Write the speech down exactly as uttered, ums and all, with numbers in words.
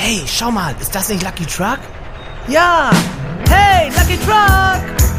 Hey, schau mal, ist das nicht Lucky Truck? Ja! Hey, Lucky Truck!